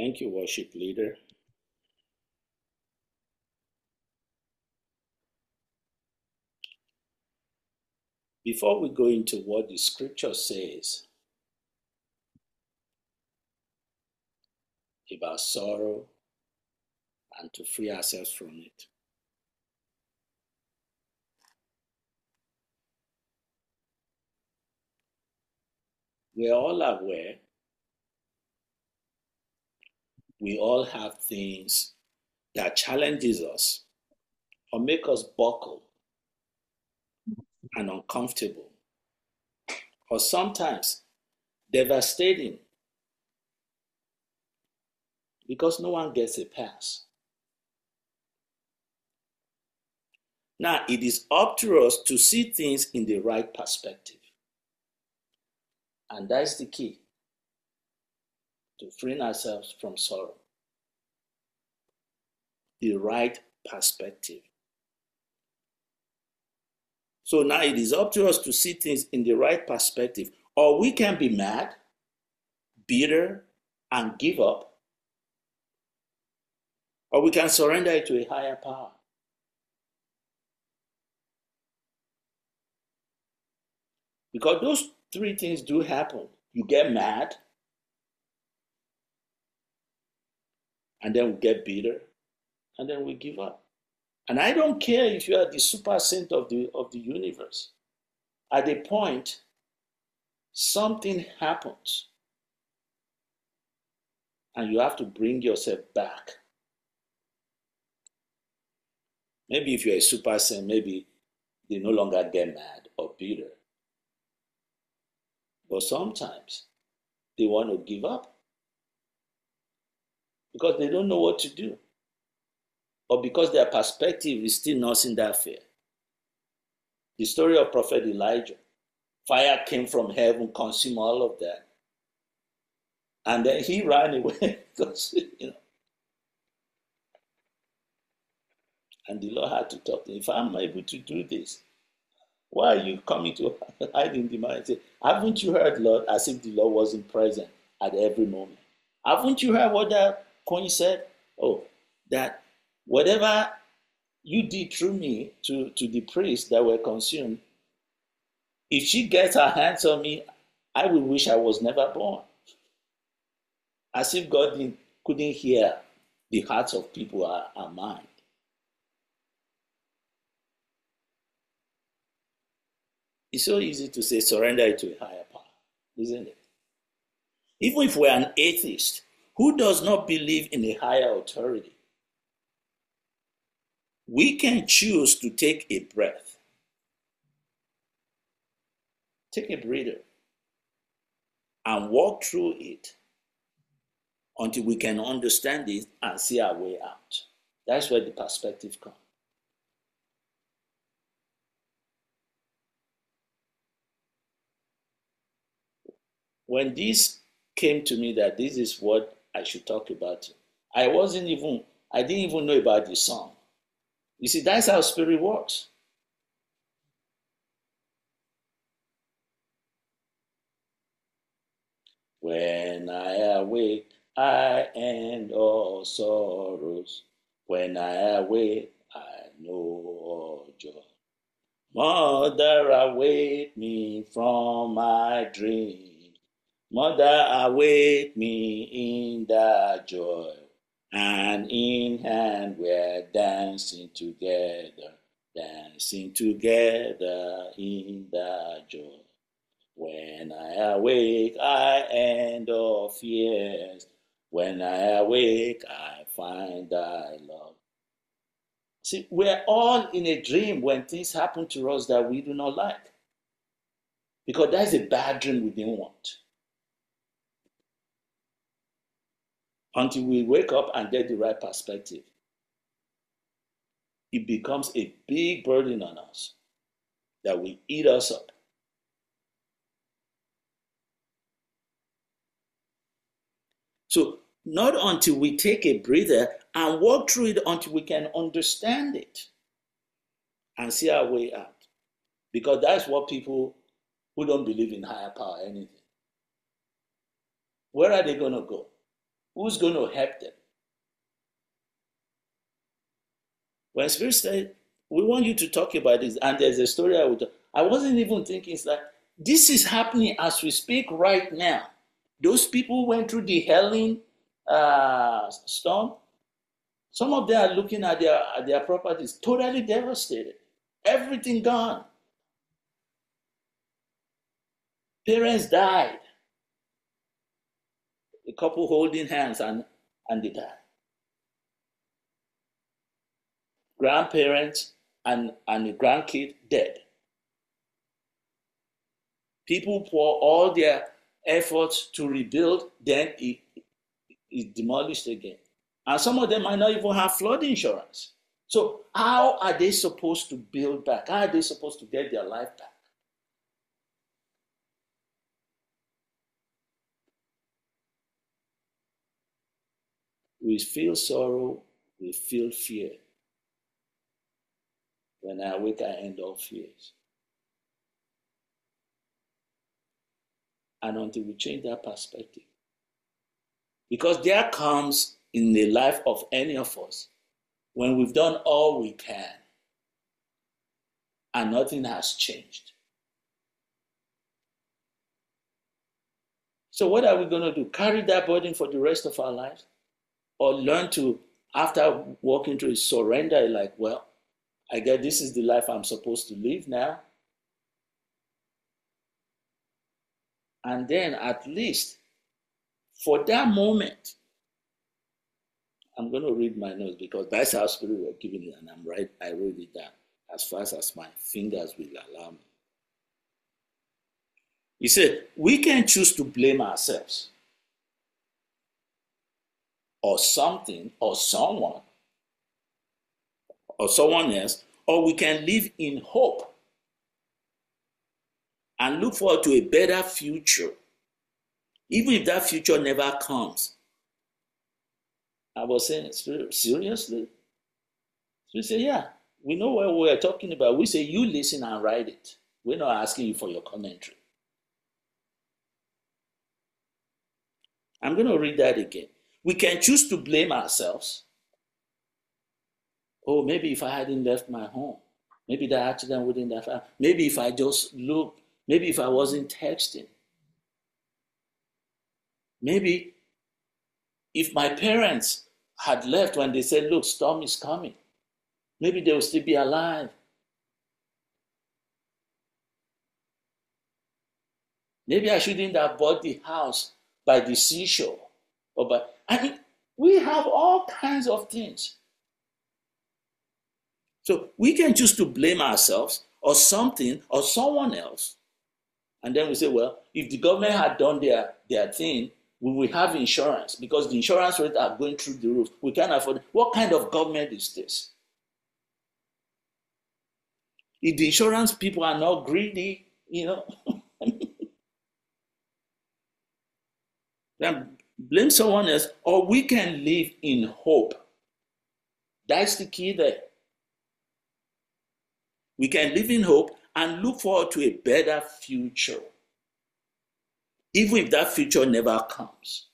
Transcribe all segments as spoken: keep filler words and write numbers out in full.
Thank you, worship leader. Before we go into what the scripture says about sorrow and to free ourselves from it, we're all aware we all have things that challenges us or make us buckle and uncomfortable, or sometimes devastating because no one gets a pass. Now, it is up to us to see things in the right perspective. And that's the key to freeing ourselves from sorrow. The right perspective. So now it is up to us to see things in the right perspective. Or we can be mad, bitter, and give up. Or we can surrender it to a higher power. Because those three things do happen. You get mad, and then we get bitter, and then we give up. And I don't care if you are the super saint of the, of the universe. At a point, something happens, and you have to bring yourself back. Maybe if you're a super saint, maybe they no longer get mad or bitter. But sometimes they want to give up because they don't know what to do, or because their perspective is still nursing that fear. The story of Prophet Elijah, fire came from heaven, consumed all of that. And then he ran away because, you know. And the Lord had to talk to him. If I'm able to do this, why are you coming to hide in the mountain? Say, haven't you heard, Lord, as if the Lord wasn't present at every moment? Haven't you heard what that coin said? Oh, that whatever you did through me to, to the priests that were consumed, if she gets her hands on me, I will wish I was never born. As if God didn't, couldn't hear the hearts of people are, are mind. It's so easy to say surrender it to a higher power, isn't it? Even if we're an atheist who does not believe in a higher authority, we can choose to take a breath. Take a breather and walk through it until we can understand it and see our way out. That's where the perspective comes. When this came to me that this is what I should talk about, I wasn't even, I didn't even know about the song. You see, that's how spirit works. When I awake, I end all sorrows. When I awake, I know all joy. Mother, awake me from my dream. Mother, awake me in that joy. And in hand we're dancing together, dancing together in that joy. When I awake, I end all fears. When I awake, I find thy love. See, we're all in a dream when things happen to us that we do not like. Because that's a bad dream we didn't want. Until we wake up and get the right perspective, it becomes a big burden on us that will eat us up. So not until we take a breather and walk through it until we can understand it and see our way out. Because that's what people who don't believe in higher power, anything. Where are they going to go? Who's going to help them? When Spirit said, we want you to talk about this, and there's a story I would, I wasn't even thinking, it's like, this is happening as we speak right now. Those people who went through the Helen uh, storm, some of them are looking at their, at their properties, totally devastated. Everything gone. Parents died. A couple holding hands and, and they died. Grandparents and, and a grandkid dead. People pour all their efforts to rebuild, then it is demolished again. And some of them might not even have flood insurance. So how are they supposed to build back? How are they supposed to get their life back? We feel sorrow, we feel fear. When I awake, I end all fears. And until we change that perspective. Because there comes in the life of any of us when we've done all we can and nothing has changed. So what are we going to do? Carry that burden for the rest of our lives? Or learn to, after walking through it, surrender, like, well, I guess this is the life I'm supposed to live now. And then at least for that moment, I'm going to read my notes because that's how Spirit was giving it, and I'm right. I wrote it down as fast as my fingers will allow me. He said, we can choose to blame ourselves or something or someone or someone else, or we can live in hope and look forward to a better future, even if that future never comes. I was saying, seriously? So we say, yeah, we know what we're talking about. We say, you listen and write it. We're not asking you for your commentary. I'm going to read that again. We can choose to blame ourselves. Oh, maybe if I hadn't left my home, maybe that accident wouldn't have happened. Maybe if I just looked, maybe if I wasn't texting. Maybe if my parents had left when they said, look, storm is coming, maybe they will still be alive. Maybe I shouldn't have bought the house by the seashore. Or by, I mean, we have all kinds of things. So we can choose to blame ourselves or something or someone else. And then we say, well, if the government had done their, their thing, we will have insurance because the insurance rates are going through the roof. We can't afford it. What kind of government is this? If the insurance people are not greedy, you know, then blame someone else, or we can live in hope. That's the key there. We can live in hope and look forward to a better future, even if that future never comes.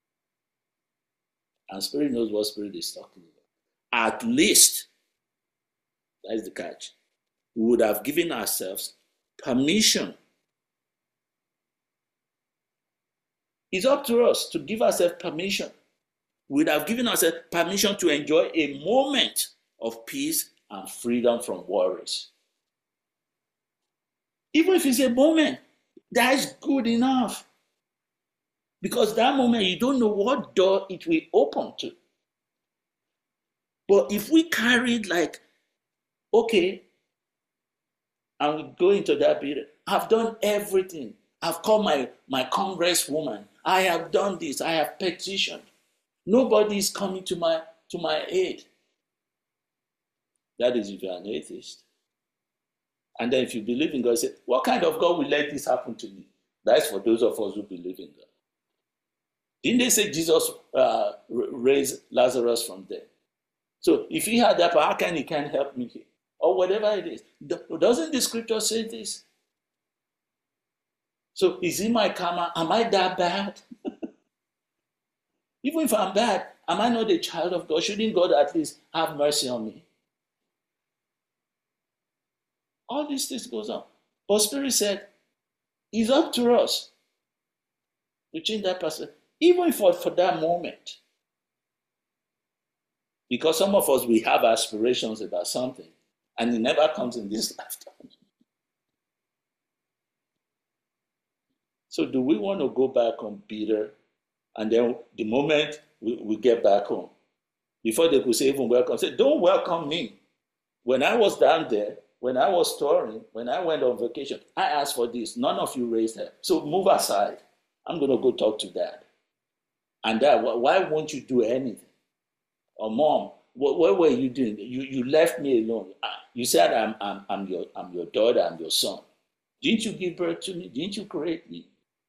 And Spirit knows what Spirit is talking about. At least, that's the catch, we would have given ourselves permission. It's up to us to give ourselves permission. We would have given ourselves permission to enjoy a moment of peace and freedom from worries. Even if it's a moment, that's good enough. Because that moment, you don't know what door it will open to. But if we carry it like, okay, and we go into that period, I've done everything. I've called my, my congresswoman. I have done this. I have petitioned. Nobody is coming to my, to my aid. That is if you're an atheist. And then if you believe in God, say, what kind of God will let this happen to me? That's for those of us who believe in God. Didn't they say Jesus uh, raised Lazarus from death? So if he had that power, how can he can't help me here? Or whatever it is. Doesn't the scripture say this? So is it my karma? Am I that bad? Even if I'm bad, am I not a child of God? Shouldn't God at least have mercy on me? All these things goes on. But Spirit said, it's up to us to change that person, even for, for that moment. Because some of us, we have aspirations about something, and it never comes in this lifetime. So do we want to go back on Peter, and then the moment we, we get back home, before they could say even welcome, say, don't welcome me. When I was down there, when I was touring, when I went on vacation, I asked for this. None of you raised them. So move aside. I'm going to go talk to dad. And dad, why won't you do anything? Or mom, what, what were you doing? You, you left me alone. You said I'm, I'm, I'm, your, I'm your daughter, I'm your son. Didn't you give birth to me? Didn't you create me?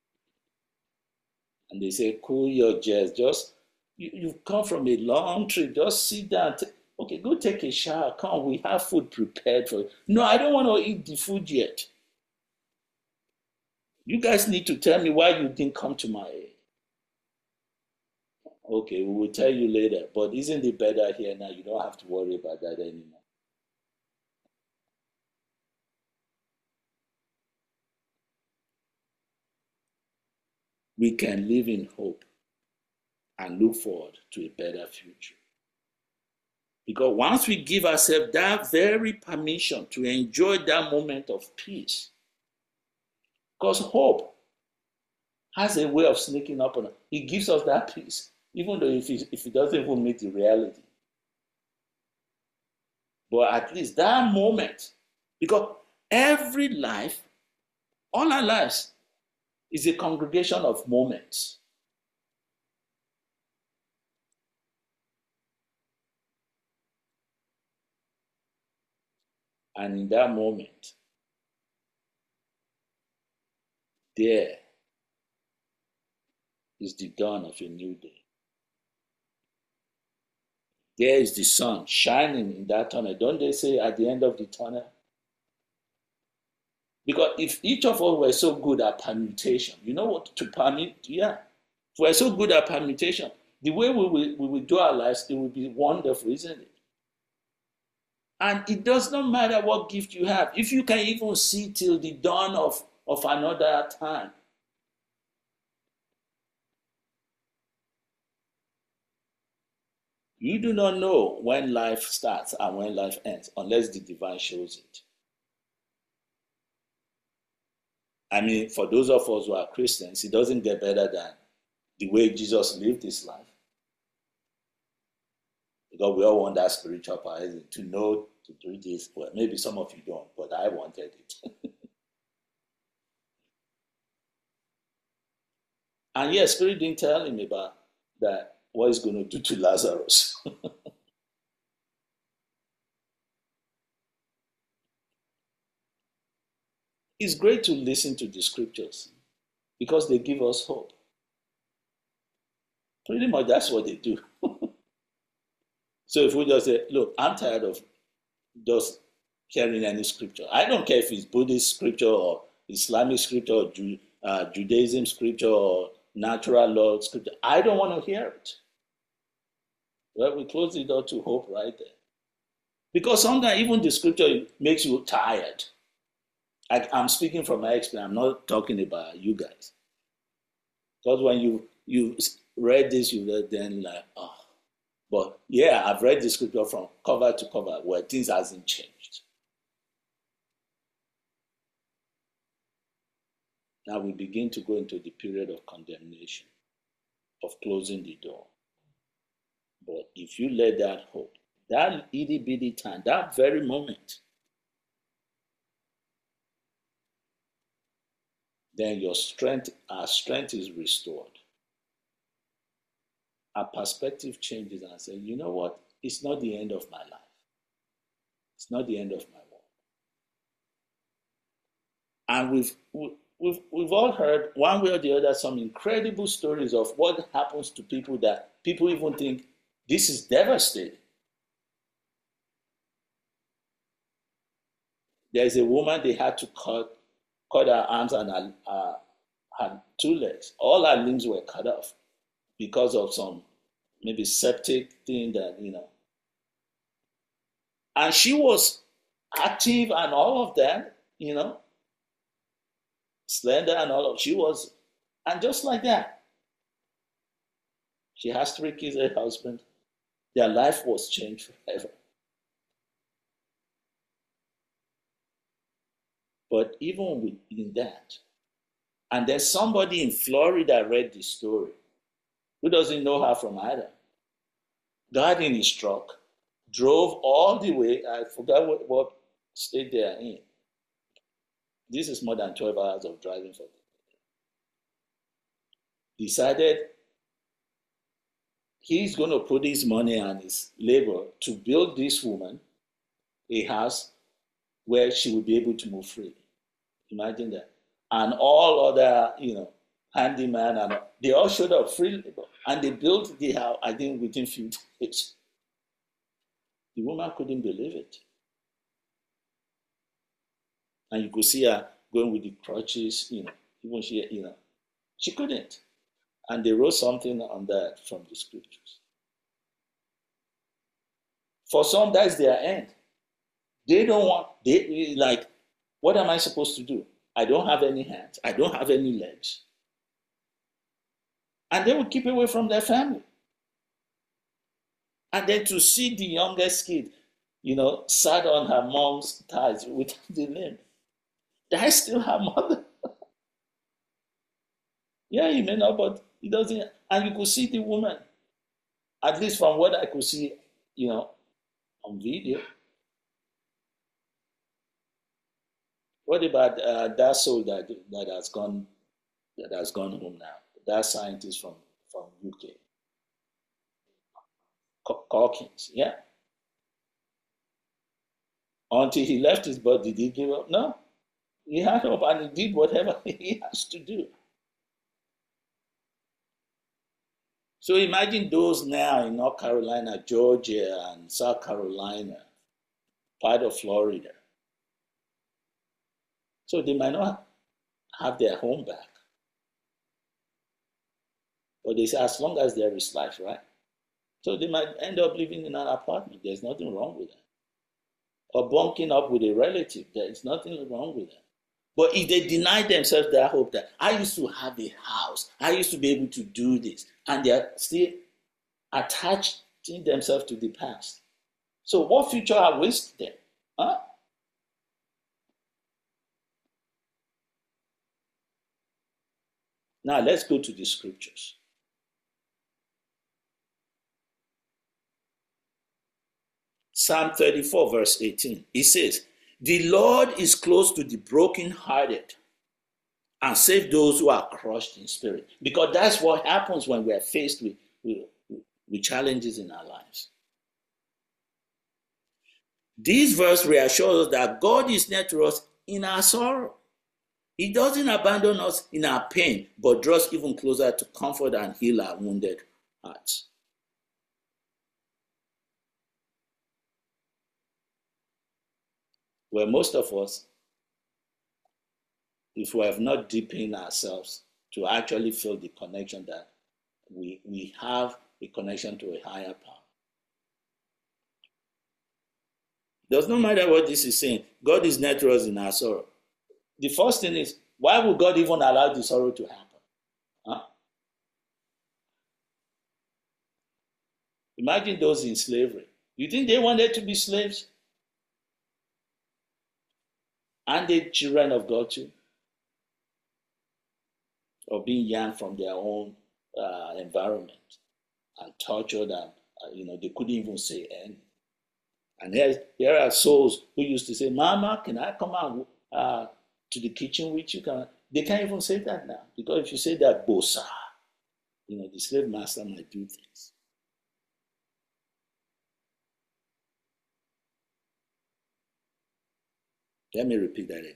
And they say, cool your jets. Just, you, you've come from a long trip. Just sit down. T- okay, go take a shower. Come, we have food prepared for you. No, I don't want to eat the food yet. You guys need to tell me why you didn't come to my aid. Okay, we will tell you later. But isn't it better here now? You don't have to worry about that anymore. We can live in hope and look forward to a better future. Because once we give ourselves that very permission to enjoy that moment of peace, because hope has a way of sneaking up on us. It gives us that peace, even though if it, if it doesn't even meet the reality. But at least that moment, because every life, all our lives, is a congregation of moments. And in that moment, there is the dawn of a new day. There is the sun shining in that tunnel. Don't they say at the end of the tunnel? Because if each of us were so good at permutation, you know what to permute? Yeah. If we're so good at permutation, the way we will, we will do our lives, it will be wonderful, isn't it? And it does not matter what gift you have. If you can even see till the dawn of, of another time, you do not know when life starts and when life ends unless the divine shows it. I mean, for those of us who are Christians, it doesn't get better than the way Jesus lived his life. Because we all want that spiritual power to know to do this. Well, maybe some of you don't, but I wanted it. And yes, Spirit didn't tell him about that, what he's going to do to Lazarus. It's great to listen to the scriptures because they give us hope. Pretty much that's what they do. So if we just say, look, I'm tired of just hearing any scripture. I don't care if it's Buddhist scripture or Islamic scripture or Ju- uh, Judaism scripture or natural law scripture. I don't want to hear it. Well, we close the door to hope right there. Because sometimes even the scripture makes you tired. I, I'm speaking from my experience. I'm not talking about you guys. Because when you you read this, you read then like, oh. But yeah, I've read the scripture from cover to cover where things hasn't changed. Now we begin to go into the period of condemnation, of closing the door. But if you let that hope, that itty bitty time, that very moment, then your strength, our strength is restored. Our perspective changes and I say, you know what? It's not the end of my life. It's not the end of my work. And we've we've we've all heard one way or the other some incredible stories of what happens to people that people even think this is devastating. There's a woman they had to cut cut her arms and her, her, her two legs. All her limbs were cut off because of some maybe septic thing that, you know. And she was active and all of that, you know, slender and all of she was, and just like that, she has three kids, a husband. Their life was changed forever. But even within that, and then somebody in Florida read the story who doesn't know her from Adam, got in his truck, drove all the way, I forgot what, what state they are in. This is more than twelve hours of driving for them. Decided he's going to put his money and his labor to build this woman a house where she would be able to move freely. Imagine that. And all other, you know, handyman, and they all showed up freely. And they built the house, I think, within a few days. The woman couldn't believe it. And you could see her going with the crutches, you know, even she, you know, she couldn't. And they wrote something on that from the scriptures. For some, that's their end. They don't want, they like, what am I supposed to do? I don't have any hands. I don't have any legs. And they would keep away from their family. And then to see the youngest kid, you know, sat on her mom's thighs with the limb. That's still her mother. Yeah, he may not, but he doesn't. And you could see the woman, at least from what I could see, you know, on video. What about uh, that soul that that has gone that has gone home now? That scientist from from U K, Calkins, yeah. Until he left his body, did he give up? No, he had hope and he did whatever he has to do. So imagine those now in North Carolina, Georgia, and South Carolina, part of Florida. So they might not have their home back. But they say as long as there is life, right? So they might end up living in an apartment. There's nothing wrong with that. Or bunking up with a relative. There is nothing wrong with that. But if they deny themselves that hope that I used to have a house, I used to be able to do this, and they're still attaching themselves to the past. So what future awaits them? Huh? Now let's go to the scriptures. Psalm thirty-four, verse eighteen. It says, the Lord is close to the brokenhearted and save those who are crushed in spirit. Because that's what happens when we are faced with, with, with challenges in our lives. This verse reassures us that God is near to us in our sorrow. He doesn't abandon us in our pain, but draws even closer to comfort and heal our wounded hearts. Well, most of us, if we have not deepened ourselves to actually feel the connection that we, we have a connection to a higher power. Does not matter what this is saying. God is near to us in our sorrow. The first thing is, why would God even allow the sorrow to happen? Huh? Imagine those in slavery. You think they wanted to be slaves? Aren't they children of God too? Or being yanked from their own uh, environment and tortured, and uh, you know they couldn't even say anything. And here, here are souls who used to say, "Mama, can I come out uh, to the kitchen with you?" Can I? They can't even say that now, because if you say that, bosa, you know the slave master might do things. Let me repeat that again.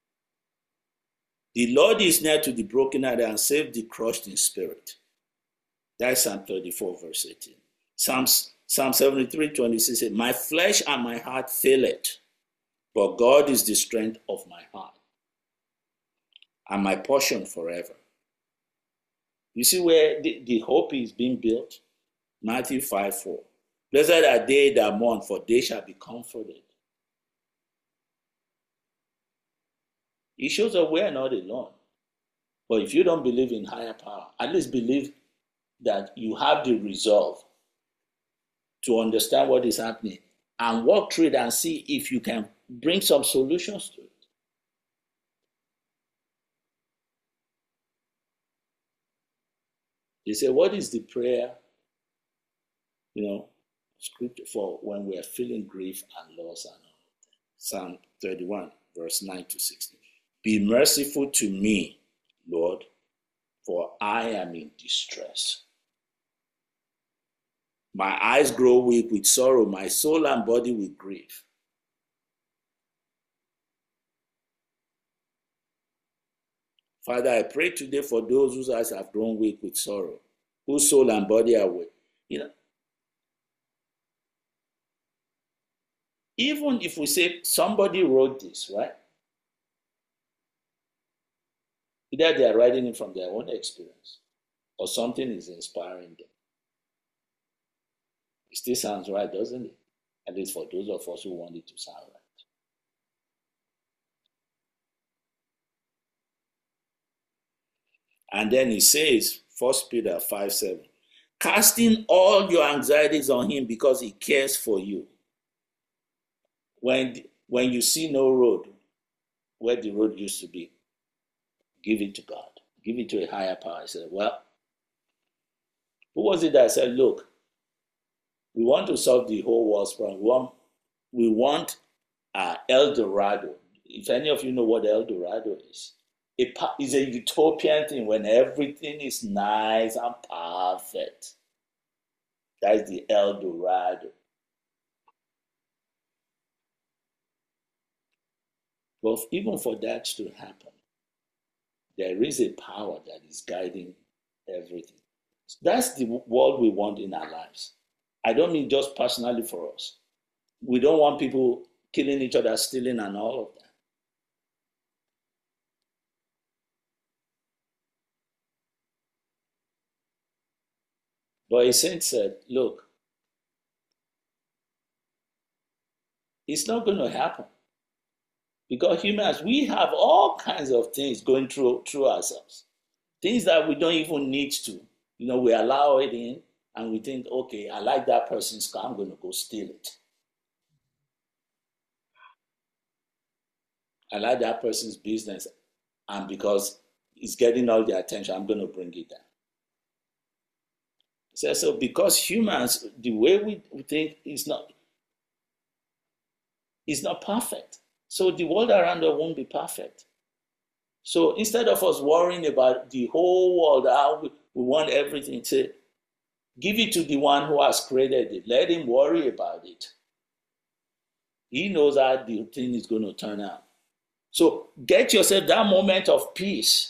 The Lord is near to the brokenhearted and save the crushed in spirit. That's Psalm thirty-four, verse eighteen. Psalms, Psalm seventy-three, twenty-six says, my flesh and my heart fail it, but God is the strength of my heart and my portion forever. You see where the, the hope is being built? Matthew five four. Blessed are they that mourn, for they shall be comforted. It shows that we are not alone. But if you don't believe in higher power, at least believe that you have the resolve to understand what is happening and walk through it and see if you can bring some solutions to it. They say, what is the prayer, you know, scripture for when we are feeling grief and loss and all? Psalm thirty-one, verse nine to sixteen. Be merciful to me, Lord, for I am in distress. My eyes grow weak with sorrow, my soul and body with grief. Father, I pray today for those whose eyes have grown weak with sorrow, whose soul and body are weak. You know, even if we say somebody wrote this, right? Either they are writing it from their own experience or something is inspiring them. It still sounds right, doesn't it? At least for those of us who want it to sound right. And then he says, First Peter five seven, casting all your anxieties on him because he cares for you. When, when you see no road where the road used to be, give it to God. Give it to a higher power. I said, well, who was it that said, look, we want to solve the whole world's problem. We want, we want uh, El Dorado. If any of you know what El Dorado is, it is a utopian thing when everything is nice and perfect. That is the El Dorado. But even for that to happen, there is a power that is guiding everything. That's the world we want in our lives. I don't mean just personally for us. We don't want people killing each other, stealing, and all of that. But a saint said, look, it's not going to happen. Because humans, we have all kinds of things going through, through ourselves. Things that we don't even need to. You know, we allow it in and we think, okay, I like that person's car, I'm going to go steal it. I like that person's business, and because it's getting all the attention, I'm going to bring it down. So, so because humans, the way we think is not, is not perfect. So the world around us won't be perfect. So instead of us worrying about the whole world, how we, we want everything, to give it to the one who has created it. Let him worry about it. He knows how the thing is going to turn out. So get yourself that moment of peace.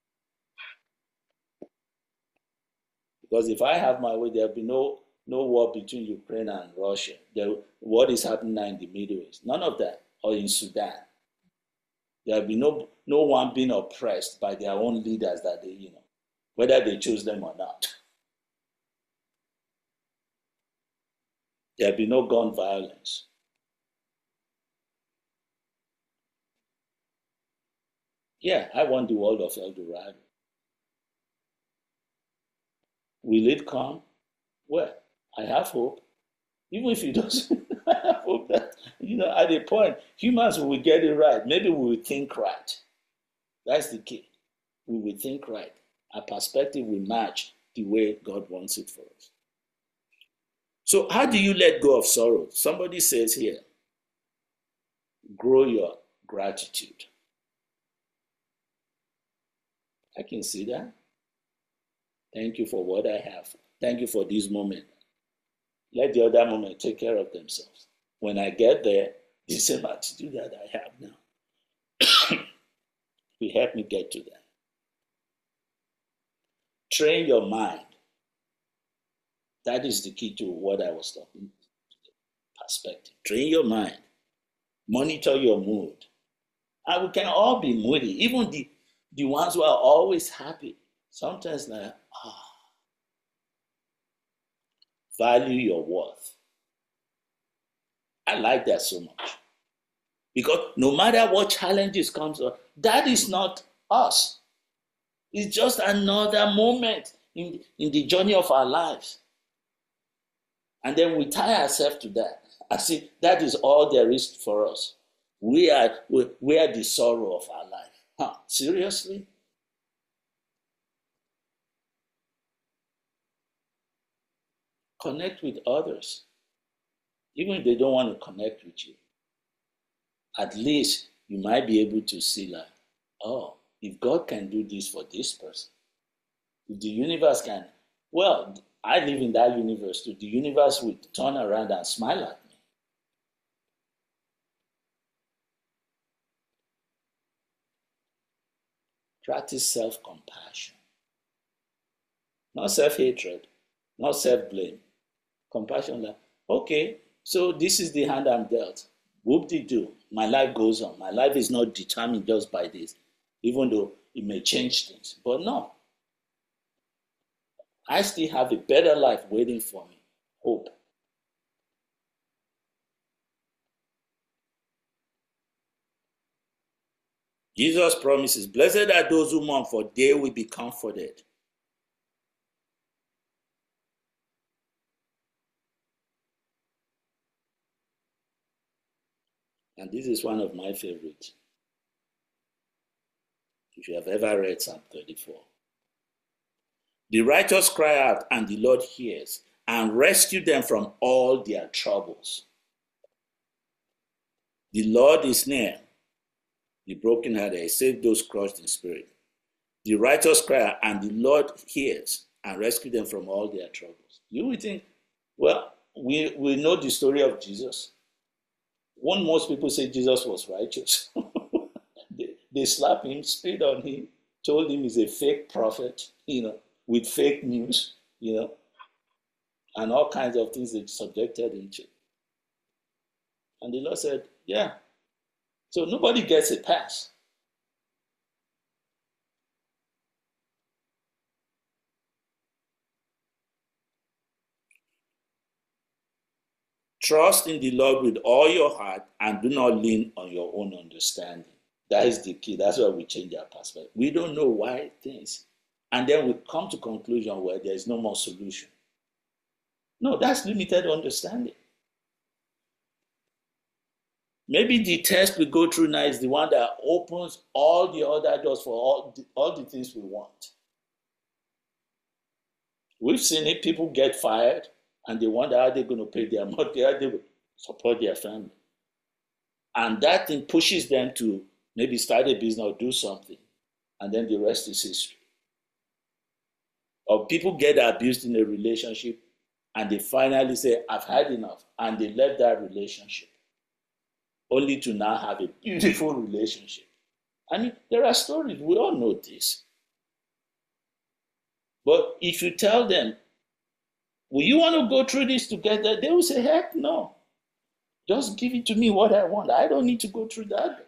Because if I have my way, there'll be no, no war between Ukraine and Russia. There, what is happening now in the Middle East? None of that. Or in Sudan. There'll be no, no one being oppressed by their own leaders that they, you know, whether they choose them or not. There'll be no gun violence. Yeah, I want the world of El Dorado. Will it come? Well, I have hope. Even if it doesn't, I have hope that, you know, at a point, humans will get it right. Maybe we will think right. That's the key. We will think right. Our perspective will match the way God wants it for us. So how do you let go of sorrow? Somebody says here, grow your gratitude. I can see that. Thank you for what I have. Thank you for this moment. Let the other moment take care of themselves. When I get there, the same attitude that I have now will help me get to that. Train your mind. That is the key to what I was talking about. Perspective. Train your mind. Monitor your mood. And we can all be moody. Even the, the ones who are always happy. Sometimes like, ah. value your worth. I like that so much. Because no matter what challenges comes up, that is not us. It's just another moment in, in the journey of our lives. And then we tie ourselves to that. I see that is all there is for us. We are, we, we are the sorrow of our life. Huh? Seriously? Connect with others. Even if they don't want to connect with you. At least you might be able to see like, oh, if God can do this for this person, if the universe can, well, I live in that universe too. The universe will turn around and smile at me. Practice self-compassion. Not self-hatred, not self-blame. Compassion like, okay, so this is the hand I'm dealt. Whoop-de-doo. My life goes on. My life is not determined just by this, even though it may change things. But no. I still have a better life waiting for me. Hope. Jesus promises, blessed are those who mourn, for they will be comforted. And this is one of my favorites. If you have ever read Psalm thirty-four. The righteous cry out, and the Lord hears, and rescue them from all their troubles. The Lord is near, the brokenhearted, save those crushed in spirit. The righteous cry out, and the Lord hears, and rescue them from all their troubles. You would think, well, we, we know the story of Jesus. Won't most people say Jesus was righteous? they, they slapped him, spit on him, told him he's a fake prophet, you know, with fake news, you know, and all kinds of things they subjected him to. And the Lord said, yeah. So nobody gets a pass. Trust in the Lord with all your heart and do not lean on your own understanding. That is the key. That's why we change our perspective. We don't know why things. And then we come to conclusion where there is no more solution. No, that's limited understanding. Maybe the test we go through now is the one that opens all the other doors for all the, all the things we want. We've seen it. People get fired and they wonder how they're going to pay their mortgage, how they will support their family. And that thing pushes them to maybe start a business or do something. And then the rest is history. Or people get abused in a relationship and they finally say, I've had enough. And they left that relationship. Only to now have a beautiful relationship. I mean, there are stories. We all know this. But if you tell them, will you want to go through this together? They will say, heck no. Just give it to me what I want. I don't need to go through that.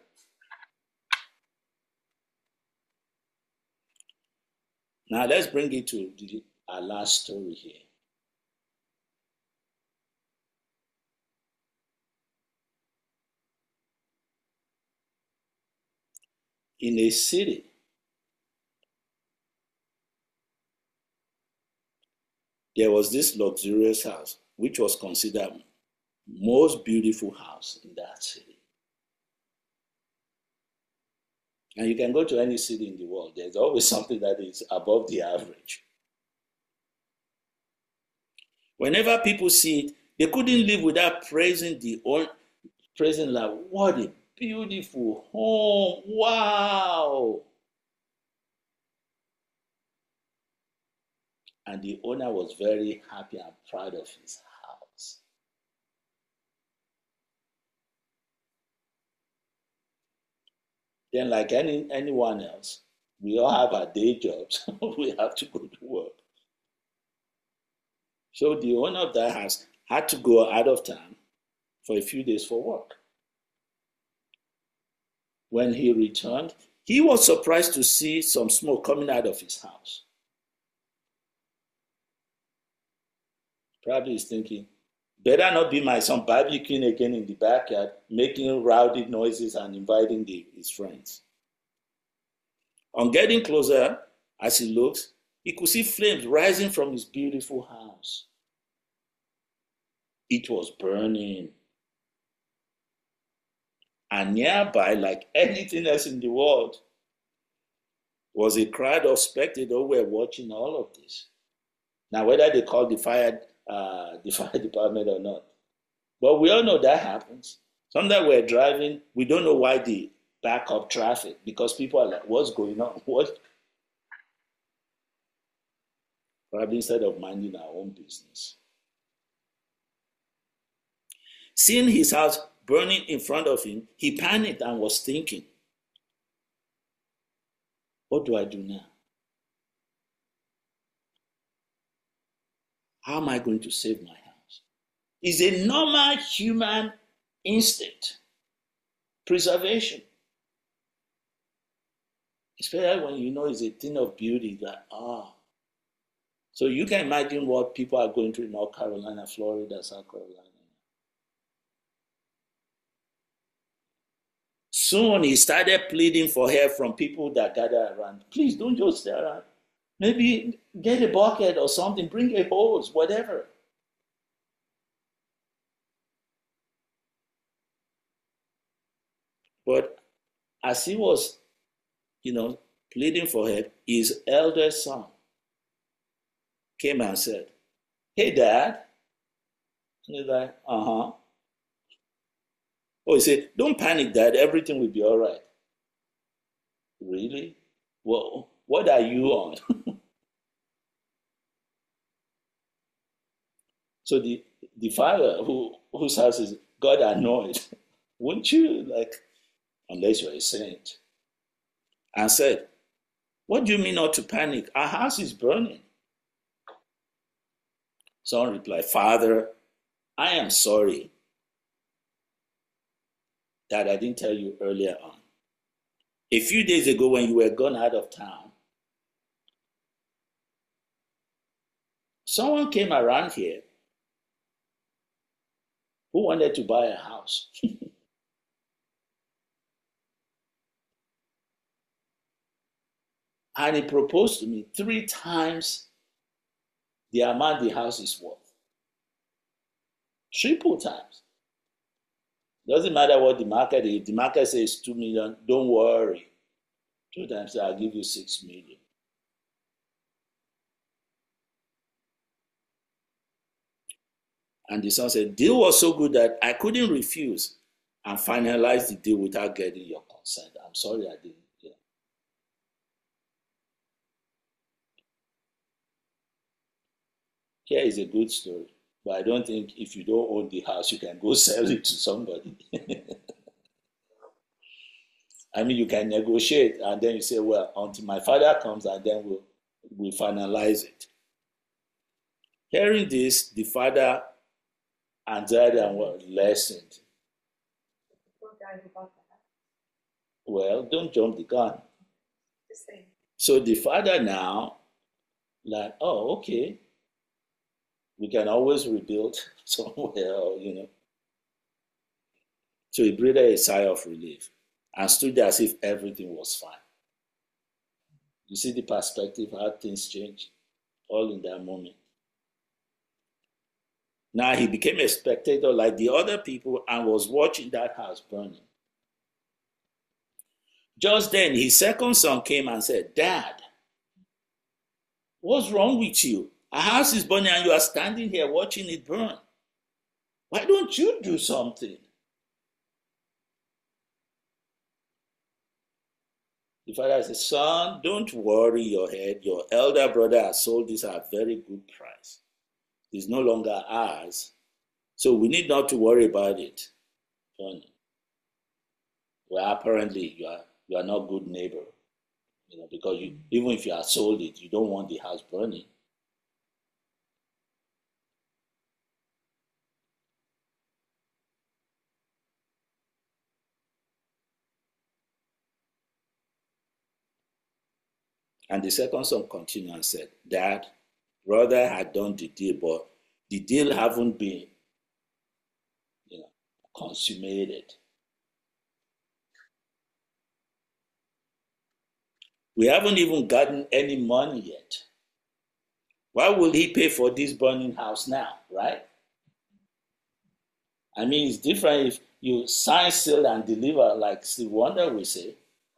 Now let's bring it to the, our last story here. In a city, there was this luxurious house, which was considered most beautiful house in that city. And you can go to any city in the world, there's always something that is above the average. Whenever people see it, they couldn't live without praising the own, praising like, what a beautiful home, wow. And the owner was very happy and proud of his house. Then, like any anyone else, we all have our day jobs. We have to go to work. So the owner of that house had to go out of town for a few days for work. When he returned, he was surprised to see some smoke coming out of his house. Probably he's thinking, better not be my son barbecuing again in the backyard, making rowdy noises and inviting the, his friends. On getting closer, as he looks, he could see flames rising from his beautiful house. It was burning. And nearby, like anything else in the world, was a crowd of spectators who were watching all of this. Now, whether they called the fire, uh, the fire department or not. But we all know that happens. Sometimes we're driving, we don't know why they back up traffic because people are like, what's going on? What? Probably instead of minding our own business. Seeing his house burning in front of him, he panicked and was thinking, what do I do now? How am I going to save my house? It's a normal human instinct, preservation. Especially when you know it's a thing of beauty that, ah. So you can imagine what people are going through in North Carolina, Florida, South Carolina. Soon he started pleading for help from people that gather around. Please don't just stay around. Maybe get a bucket or something, bring a hose, whatever. But as he was, you know, pleading for help, his eldest son came and said, hey, Dad. And he's like, uh-huh. Oh, he said, don't panic, Dad. Everything will be all right. Really? Well, what are you on? So the, the father who, whose house is got annoyed. Wouldn't you, like, unless you're a saint, and said, what do you mean not to panic? Our house is burning. Son replied, Father, I am sorry that I didn't tell you earlier on. A few days ago when you were gone out of town, someone came around here who wanted to buy a house. And he proposed to me three times the amount the house is worth. Triple times. Doesn't matter what the market is. If the market says two million, don't worry. Two times I'll give you six million. And the son said, deal was so good that I couldn't refuse and finalize the deal without getting your consent. I'm sorry I didn't. Yeah. Here is a good story. But I don't think if you don't own the house, you can go sell it to somebody. I mean, you can negotiate and then you say, well, until my father comes and then we'll, we'll finalize it. Hearing this, the father anxiety and what lessened. Well, don't jump the gun. So the father now, like, oh, okay. We can always rebuild somewhere, you know. So he breathed a sigh of relief and stood there as if everything was fine. You see the perspective, how things change, all in that moment. Now he became a spectator like the other people and was watching that house burning. Just then, his second son came and said, Dad, what's wrong with you? A house is burning and you are standing here watching it burn. Why don't you do something? The father said, son, don't worry your head. Your elder brother has sold this at a very good price. It's no longer ours. So we need not to worry about it. Funny. Well, apparently you are you are not a good neighbor. You know, because you, even if you have sold it, you don't want the house burning. And the second son continued and said, Dad, brother had done the deal, but The deal haven't been, you know, consummated. We haven't even gotten any money yet. Why will he pay for this burning house now, right? I mean, it's different if you sign, seal, and deliver, like Steve Wonder will say.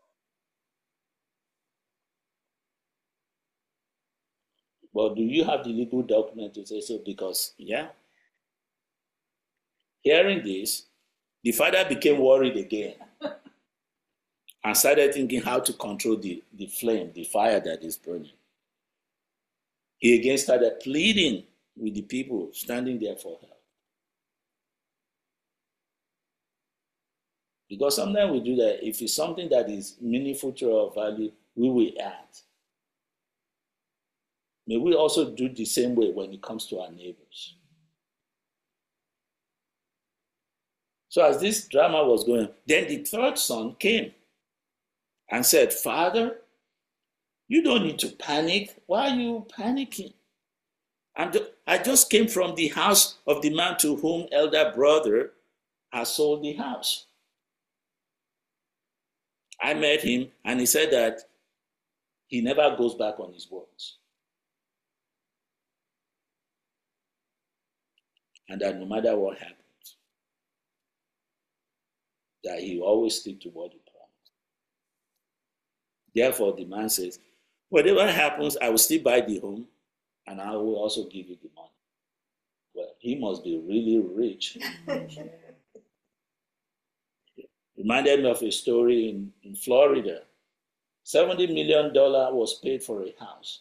But do you have the legal document to say so? Because, yeah. Hearing this, the father became worried again and started thinking how to control the, the flame, the fire that is burning. He again started pleading with the people standing there for help. Because sometimes we do that. If it's something that is meaningful to our value, we will act. May we also do the same way when it comes to our neighbors. So as this drama was going, then the third son came and said, Father, you don't need to panic. Why are you panicking? And I just came from the house of the man to whom elder brother has sold the house. I met him and he said that he never goes back on his words. And that no matter what happens, that he always stick to what he promised. Therefore, the man says, whatever happens, I will still buy the home and I will also give you the money. Well, he must be really rich. Reminded me of a story in, in Florida. seventy million dollars was paid for a house.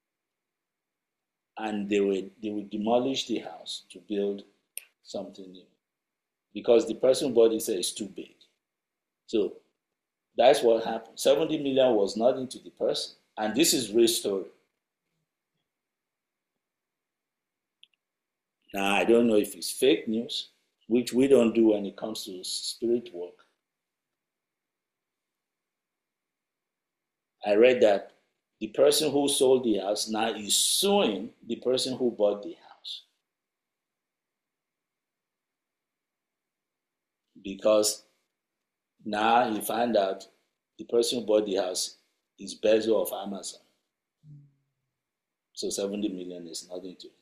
And they would, they would demolish the house to build something new. Because the person who bought it said it's too big. So that's what happened. seventy million dollars was nothing to the person. And this is real story. Now, I don't know if it's fake news, which we don't do when it comes to spirit work. I read that the person who sold the house now is suing the person who bought the house. Because now he found out the person who bought the house is Bezos of Amazon. So seventy million is nothing to him.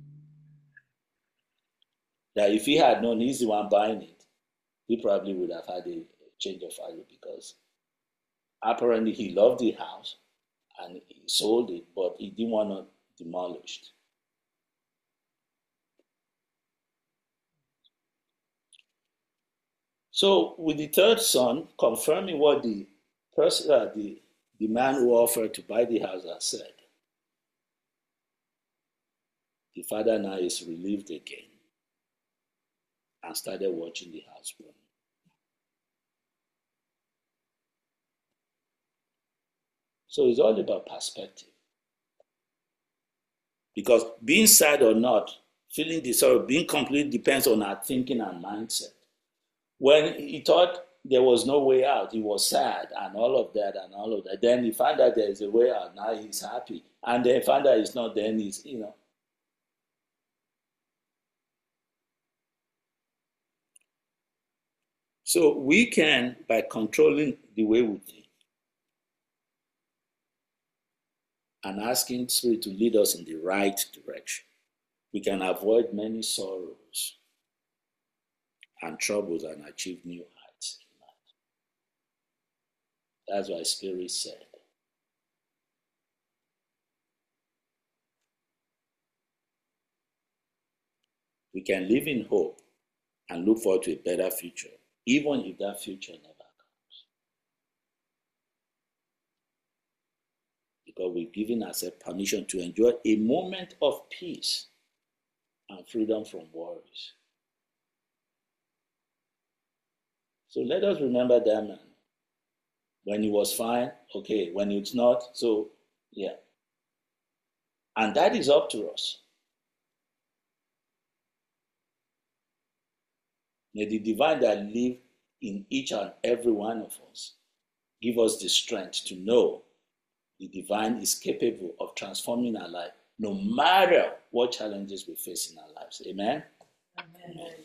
That if he had known he's the one buying it, he probably would have had a change of value because apparently he loved the house and he sold it, but he didn't want it demolished. So with the third son, confirming what the person, uh, the, the man who offered to buy the house had said, the father now is relieved again and started watching the house burn. So it's all about perspective. Because being sad or not, feeling the sorrow, being complete depends on our thinking and mindset. When he thought there was no way out, he was sad and all of that and all of that. Then he found out there is a way out. Now he's happy. And then he found out it's not, then he's, you know. So we can, by controlling the way we think and asking Spirit to lead us in the right direction, we can avoid many sorrows and troubles and achieve new heights in life. That's why Spirit said, we can live in hope and look forward to a better future, even if that future never comes. Because we've given ourselves permission to enjoy a moment of peace and freedom from worries. So let us remember that man. When he was fine, okay. When it's not, so yeah. And that is up to us. May the divine that live in each and every one of us give us the strength to know the divine is capable of transforming our life, no matter what challenges we face in our lives. Amen? Amen. Amen.